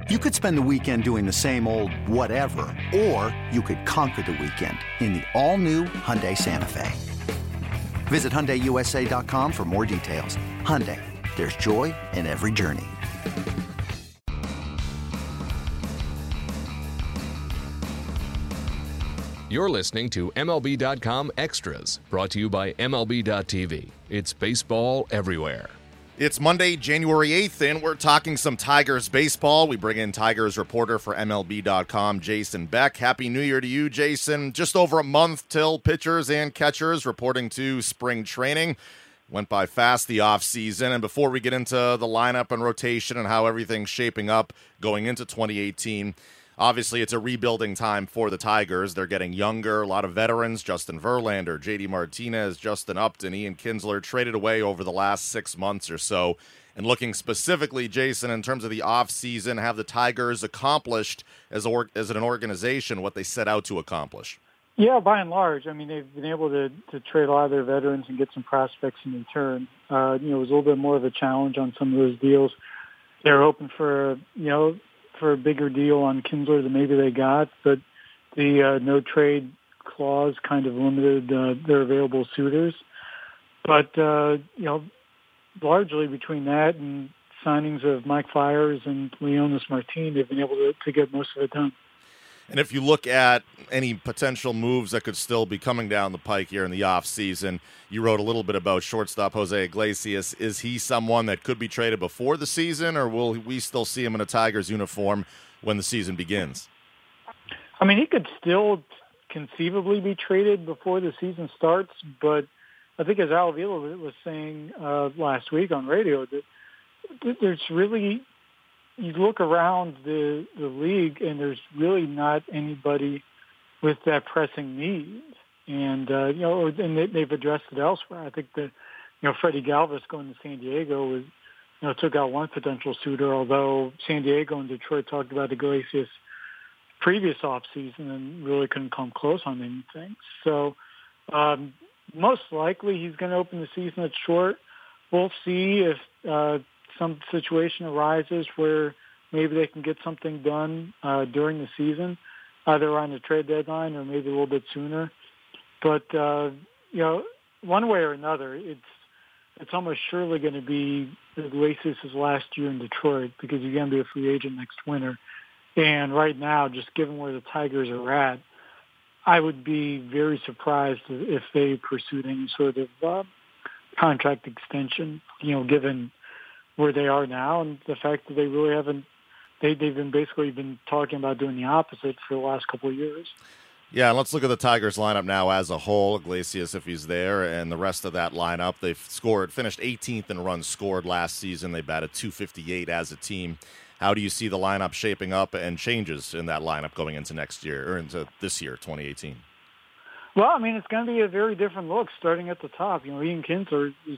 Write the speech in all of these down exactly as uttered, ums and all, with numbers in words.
You could spend the weekend doing the same old whatever, or you could conquer the weekend in the all-new Hyundai Santa Fe. Visit Hyundai U S A dot com for more details. Hyundai, there's joy in every journey. You're listening to M L B dot com Extras, brought to you by M L B dot T V. It's baseball everywhere. It's Monday, January eighth, and we're talking some Tigers baseball. We bring in Tigers reporter for M L B dot com, Jason Beck. Happy New Year to you, Jason. Just over a month till pitchers and catchers reporting to spring training. Went by fast the offseason, and before we get into the lineup and rotation and how everything's shaping up going into twenty eighteen, obviously it's a rebuilding time for the Tigers. They're getting younger, a lot of veterans, Justin Verlander, J D Martinez, Justin Upton, Ian Kinsler, traded away over the last six months or so. And looking specifically, Jason, in terms of the offseason, have the Tigers accomplished as, or, as an organization what they set out to accomplish? Yeah, by and large. I mean, they've been able to, to trade a lot of their veterans and get some prospects in return. Uh, you know, it was a little bit more of a challenge on some of those deals. They were hoping for, you know, for a bigger deal on Kinsler than maybe they got, but the uh, no trade clause kind of limited uh, their available suitors. But, uh, you know, largely between that and signings of Mike Fiers and Leonys Martin, they've been able to, to get most of it done. And if you look at any potential moves that could still be coming down the pike here in the offseason, you wrote a little bit about shortstop Jose Iglesias. Is he someone that could be traded before the season, or will we still see him in a Tigers uniform when the season begins? I mean, he could still conceivably be traded before the season starts, but I think as Al Avila was saying uh, last week on radio, that there's really – you look around the the league, and there's really not anybody with that pressing need. And, uh, you know, and they, they've addressed it elsewhere. I think that, you know, Freddie Galvis going to San Diego was, you know, took out one potential suitor, although San Diego and Detroit talked about Iglesias previous offseason and really couldn't come close on anything. So um, most likely he's going to open the season at short. We'll see if uh, some situation arises where maybe they can get something done uh, during the season, either on the trade deadline or maybe a little bit sooner. But, uh, you know, one way or another, it's it's almost surely going to be Iglesias' last year in Detroit because he's going to be a free agent next winter. And right now, just given where the Tigers are at, I would be very surprised if they pursued any sort of uh, contract extension, you know, given where they are now and the fact that they really haven't, they, they've been basically been talking about doing the opposite for the last couple of years. Yeah, and let's look at the Tigers lineup now as a whole. Iglesias, if he's there, and the rest of that lineup. They've scored, finished eighteenth in runs scored last season. They batted two fifty-eight as a team. How do you see the lineup shaping up and changes in that lineup going into next year, or into this year, twenty eighteen? Well, I mean, it's going to be a very different look starting at the top. You know, Ian Kinsler is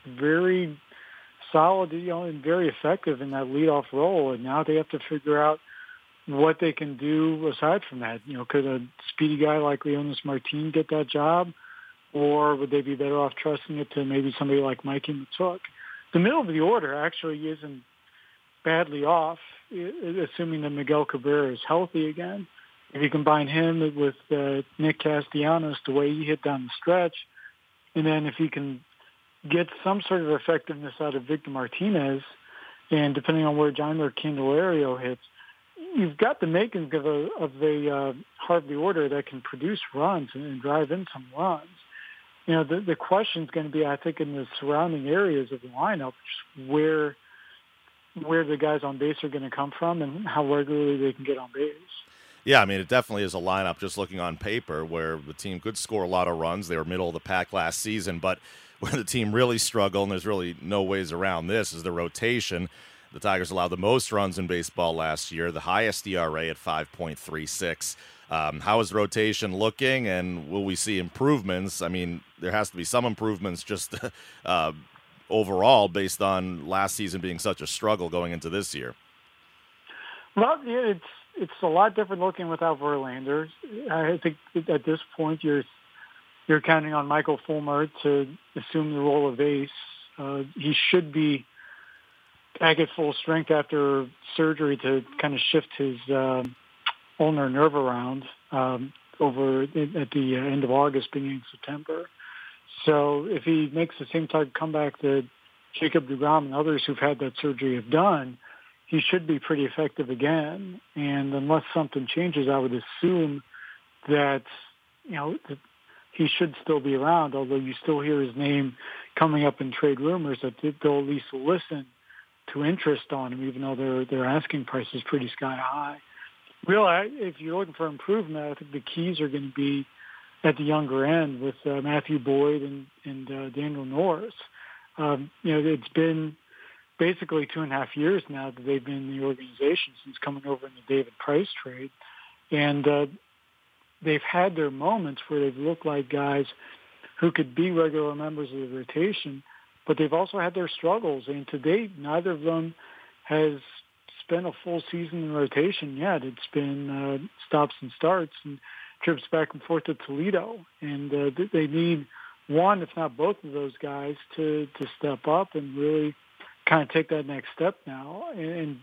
very solid, you know, and very effective in that leadoff role. And now they have to figure out what they can do aside from that. You know, could a speedy guy like Leonys Martin get that job, or would they be better off trusting it to maybe somebody like Mikey Matuk? The middle of the order actually isn't badly off, assuming that Miguel Cabrera is healthy again. If you combine him with uh, Nick Castellanos, the way he hit down the stretch, and then if you can get some sort of effectiveness out of Victor Martinez, and depending on where Jeimer Candelario hits, you've got the makings of a of a uh, Harvey order that can produce runs and, and drive in some runs. You know, the the question is going to be, I think, in the surrounding areas of the lineup, where where the guys on base are going to come from and how regularly they can get on base. Yeah, I mean, it definitely is a lineup, just looking on paper, where the team could score a lot of runs. They were middle of the pack last season, but where the team really struggled, and there's really no ways around this, is the rotation. The Tigers allowed the most runs in baseball last year, the highest E R A at five point three six. Um, how is the rotation looking, and will we see improvements? I mean, there has to be some improvements just uh, overall based on last season being such a struggle going into this year. Well, yeah, it's it's a lot different looking without Verlander. I think at this point you're you're counting on Michael Fulmer to assume the role of ace. Uh, he should be back at full strength after surgery to kind of shift his uh, ulnar nerve around um, over at the end of August, beginning of September. So if he makes the same type of comeback that Jacob deGrom and others who've had that surgery have done, he should be pretty effective again. And unless something changes, I would assume that, you know, that he should still be around, although you still hear his name coming up in trade rumors that they'll at least listen to interest on him, even though their their asking price is pretty sky high. Really, if you're looking for improvement, I think the keys are going to be at the younger end with uh, Matthew Boyd and, and uh, Daniel Norris. Um, you know, it's been basically two and a half years now that they've been in the organization since coming over in the David Price trade. And uh, they've had their moments where they've looked like guys who could be regular members of the rotation, but they've also had their struggles. And to date, neither of them has spent a full season in rotation yet. It's been uh, stops and starts and trips back and forth to Toledo. And uh, they need one, if not both of those guys, to, to step up and really kind of take that next step now. And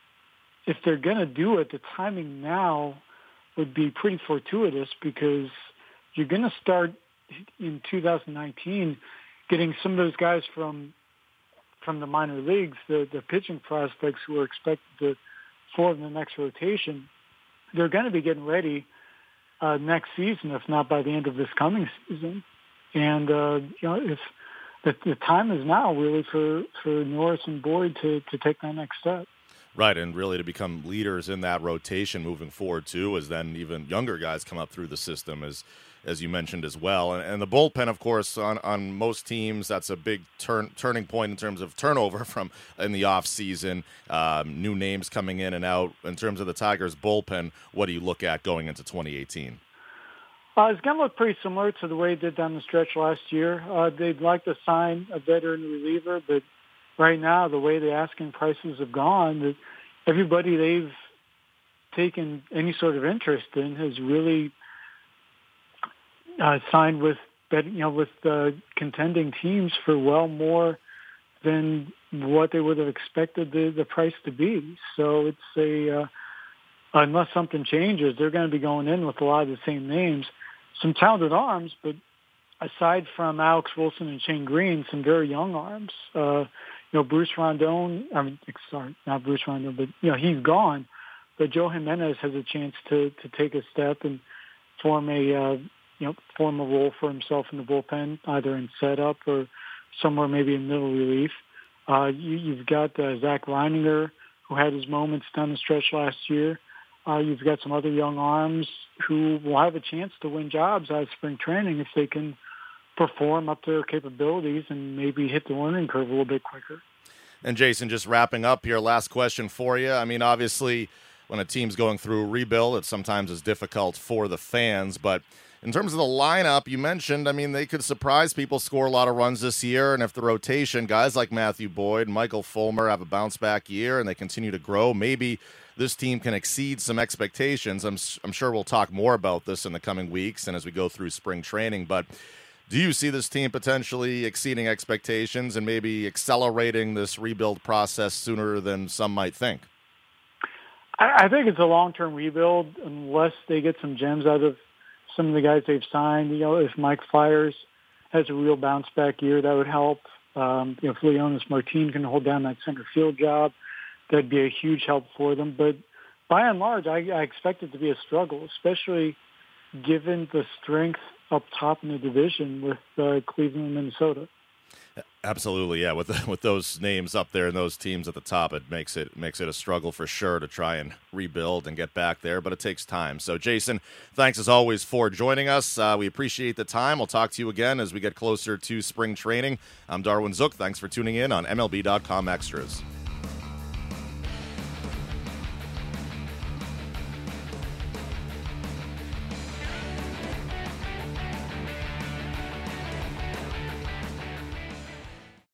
if they're going to do it, the timing now would be pretty fortuitous because you're going to start in two thousand nineteen getting some of those guys from from the minor leagues, the, the pitching prospects who are expected to form the next rotation. They're going to be getting ready uh, next season, if not by the end of this coming season. And, uh, you know, if the, the time is now really for, for Norris and Boyd to, to take that next step. Right, and really to become leaders in that rotation moving forward, too, as then even younger guys come up through the system, as as you mentioned as well. And, and the bullpen, of course, on, on most teams, that's a big turn, turning point in terms of turnover from in the offseason, um, new names coming in and out. In terms of the Tigers' bullpen, what do you look at going into twenty eighteen? Uh, it's going to look pretty similar to the way it did down the stretch last year. Uh, they'd like to sign a veteran reliever, but right now, the way the asking prices have gone, that everybody they've taken any sort of interest in has really uh, signed with, you know, with uh, contending teams for well more than what they would have expected the, the price to be. So it's a uh, unless something changes, they're going to be going in with a lot of the same names, some talented arms, but aside from Alex Wilson and Shane Green, some very young arms. Uh, You know, Bruce Rondon, I mean, sorry, not Bruce Rondon, but, you know, he's gone. But Joe Jimenez has a chance to, to take a step and form a, uh, you know, form a role for himself in the bullpen, either in setup or somewhere maybe in middle relief. Uh, you, you've got uh, Zach Reininger, who had his moments down the stretch last year. Uh, you've got some other young arms who will have a chance to win jobs out of spring training if they can perform up to their capabilities and maybe hit the learning curve a little bit quicker. And Jason, just wrapping up here, last question for you. I mean, obviously, when a team's going through a rebuild, it sometimes is difficult for the fans. But in terms of the lineup, you mentioned, I mean, they could surprise people, score a lot of runs this year. And if the rotation, guys like Matthew Boyd, Michael Fulmer have a bounce-back year and they continue to grow, maybe this team can exceed some expectations. I'm, I'm sure we'll talk more about this in the coming weeks and as we go through spring training. But do you see this team potentially exceeding expectations and maybe accelerating this rebuild process sooner than some might think? I, I think it's a long-term rebuild unless they get some gems out of some of the guys they've signed. You know, if Mike Fiers has a real bounce-back year, that would help. Um, you know, if Leonis Martin can hold down that center field job, that'd be a huge help for them. But by and large, I, I expect it to be a struggle, especially given the strength up top in the division with uh, Cleveland and Minnesota. Absolutely, yeah. With the, with those names up there and those teams at the top, it makes it makes it a struggle for sure to try and rebuild and get back there, but it takes time. So, Jason, thanks as always for joining us. Uh, we appreciate the time. We'll talk to you again as we get closer to spring training. I'm Darwin Zook. Thanks for tuning in on M L B dot com Extras.